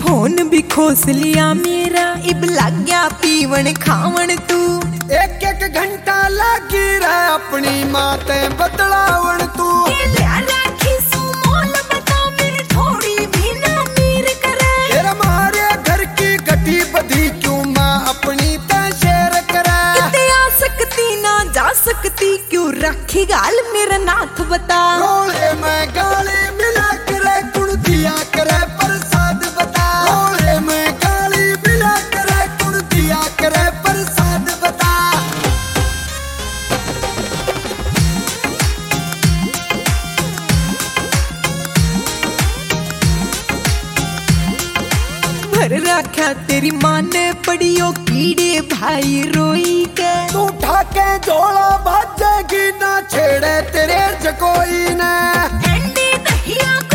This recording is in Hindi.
फोन भी खोस लिया मेरा, इब लग गया पीवन खावन तू। एक एक घंटा लगी रहा अपनी माते बदलावन तू। तेरा मारे घर की गटी बधी क्यों माँ अपनी ते शेयर करे। किते आ सकती ना जा सकती क्यों रखी गाल मेरा नाथ बता। रोले में गाली मिला करे कुण दिया करे प्रसाद बता। रोले में गाली मिला करे कुण दिया करे प्रसाद बता। भर रखा तेरी माँ ने पड़ियो कीड़े भाई रोई के। तू ठाके झोला भाजेगी ना छेड़े तेरे जकोई ने।